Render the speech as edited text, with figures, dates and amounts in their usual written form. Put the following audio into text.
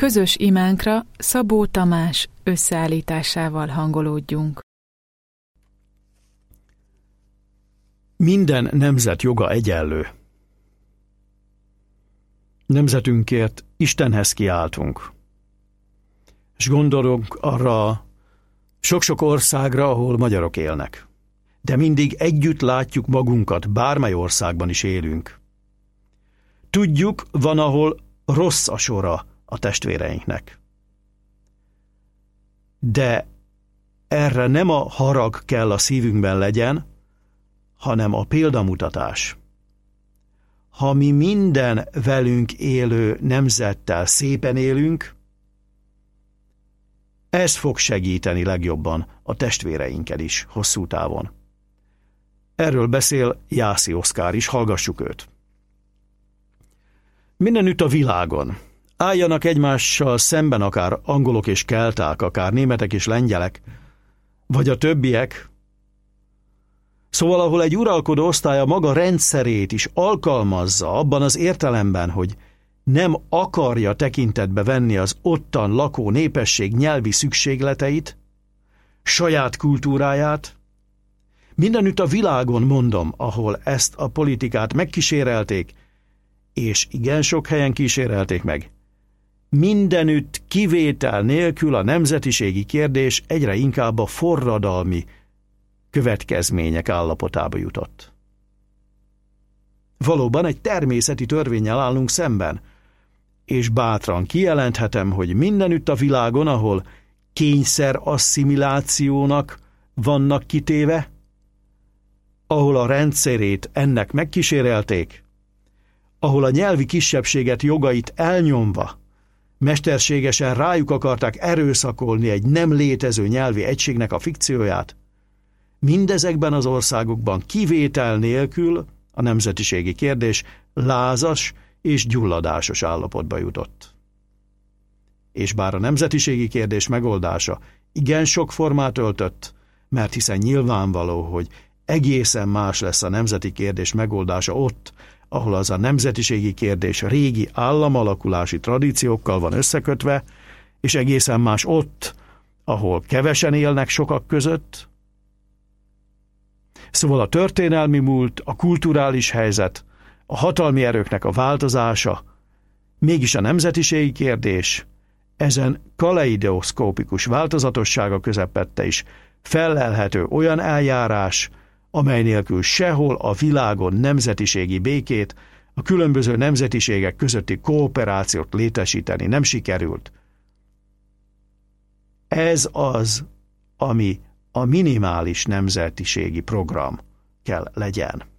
Közös imánkra Szabó Tamás összeállításával hangolódjunk. Minden nemzet joga egyenlő. Nemzetünkért Istenhez kiáltunk. És gondolunk arra sok-sok országra, ahol magyarok élnek. De mindig együtt látjuk magunkat, bármely országban is élünk. Tudjuk, van, ahol rossz a sora a testvéreinknek. De erre nem a harag kell a szívünkben legyen, hanem a példamutatás. Ha mi minden velünk élő nemzettel szépen élünk, ez fog segíteni legjobban a testvéreinkkel is hosszú távon. Erről beszél Jászi Oszkár is, hallgassuk őt. Mindenütt a világon álljanak egymással szemben akár angolok és kelták, akár németek és lengyelek, vagy a többiek. Szóval, ahol egy uralkodó osztály a maga rendszerét is alkalmazza abban az értelemben, hogy nem akarja tekintetbe venni az ottan lakó népesség nyelvi szükségleteit, saját kultúráját, mindenütt a világon, mondom, ahol ezt a politikát megkísérelték, és igen sok helyen kísérelték meg, mindenütt kivétel nélkül a nemzetiségi kérdés egyre inkább a forradalmi következmények állapotába jutott. Valóban egy természeti törvénnyel állunk szemben, és bátran kijelenthetem, hogy mindenütt a világon, ahol kényszer asszimilációnak vannak kitéve, ahol a rendszerét ennek megkísérelték, ahol a nyelvi kisebbséget jogait elnyomva, mesterségesen rájuk akarták erőszakolni egy nem létező nyelvi egységnek a fikcióját, mindezekben az országokban kivétel nélkül a nemzetiségi kérdés lázas és gyulladásos állapotba jutott. És bár a nemzetiségi kérdés megoldása igen sok formát öltött, mert hiszen nyilvánvaló, hogy egészen más lesz a nemzeti kérdés megoldása ott, ahol az a nemzetiségi kérdés régi államalakulási tradíciókkal van összekötve, és egészen más ott, ahol kevesen élnek sokak között. Szóval a történelmi múlt, a kulturális helyzet, a hatalmi erőknek a változása, mégis a nemzetiségi kérdés, ezen kaleidoszkópikus változatossága közepette is fellelhető olyan eljárás, amely nélkül sehol a világon nemzetiségi békét, a különböző nemzetiségek közötti kooperációt létesíteni nem sikerült. Ez az, ami a minimális nemzetiségi program kell legyen.